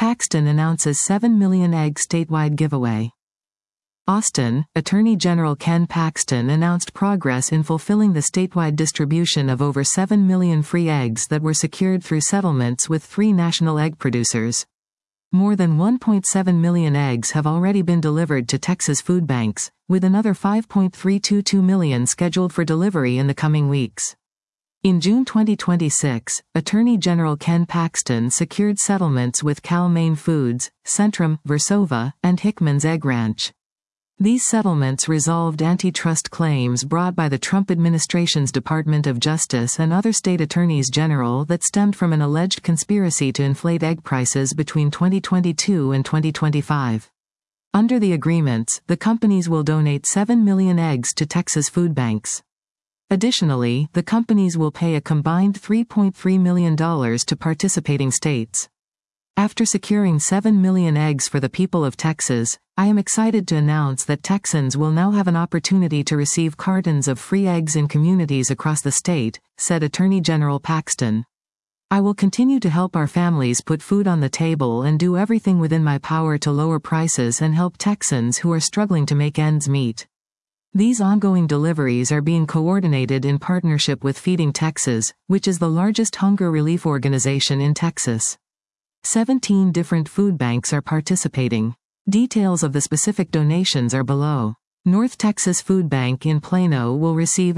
Paxton announces 7 million egg statewide giveaway. Austin, Attorney General Ken Paxton announced progress in fulfilling the statewide distribution of over 7 million free eggs that were secured through settlements with 3 national egg producers. More than 1.7 million eggs have already been delivered to Texas food banks, with another 5.322 million scheduled for delivery in the coming weeks. In June 2026, Attorney General Ken Paxton secured settlements with Cal-Maine Foods, Centrum, Versova, and Hickman's Egg Ranch. These settlements resolved antitrust claims brought by the Trump administration's Department of Justice and other state attorneys general that stemmed from an alleged conspiracy to inflate egg prices between 2022 and 2025. Under the agreements, the companies will donate 7 million eggs to Texas food banks. Additionally, the companies will pay a combined $3.3 million to participating states. After securing 7 million eggs for the people of Texas, I am excited to announce that Texans will now have an opportunity to receive cartons of free eggs in communities across the state, said Attorney General Paxton. I will continue to help our families put food on the table and do everything within my power to lower prices and help Texans who are struggling to make ends meet. These ongoing deliveries are being coordinated in partnership with Feeding Texas, which is the largest hunger relief organization in Texas. 17 different food banks are participating. Details of the specific donations are below. North Texas Food Bank in Plano will receive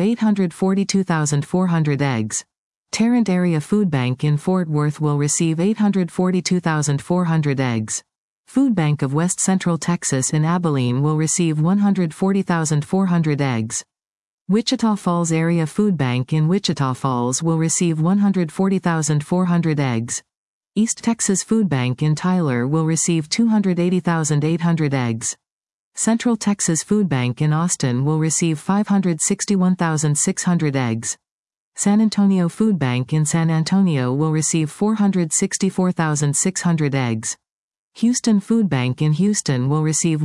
842,400 eggs. Tarrant Area Food Bank in Fort Worth will receive 842,400 eggs. Food Bank of West Central Texas in Abilene will receive 140,400 eggs. Wichita Falls Area Food Bank in Wichita Falls will receive 140,400 eggs. East Texas Food Bank in Tyler will receive 280,800 eggs. Central Texas Food Bank in Austin will receive 561,600 eggs. San Antonio Food Bank in San Antonio will receive 464,600 eggs. Houston Food Bank in Houston will receive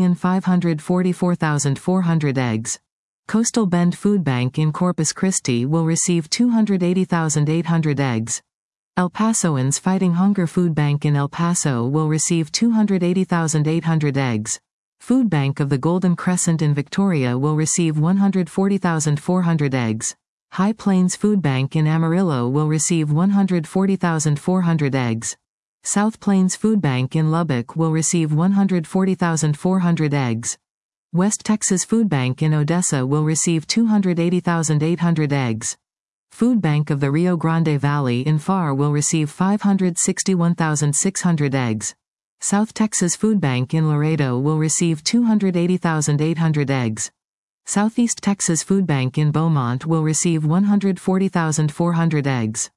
1,544,400 eggs. Coastal Bend Food Bank in Corpus Christi will receive 280,800 eggs. El Pasoans Fighting Hunger Food Bank in El Paso will receive 280,800 eggs. Food Bank of the Golden Crescent in Victoria will receive 140,400 eggs. High Plains Food Bank in Amarillo will receive 140,400 eggs. South Plains Food Bank in Lubbock will receive 140,400 eggs. West Texas Food Bank in Odessa will receive 280,800 eggs. Food Bank of the Rio Grande Valley in Pharr will receive 561,600 eggs. South Texas Food Bank in Laredo will receive 280,800 eggs. Southeast Texas Food Bank in Beaumont will receive 140,400 eggs.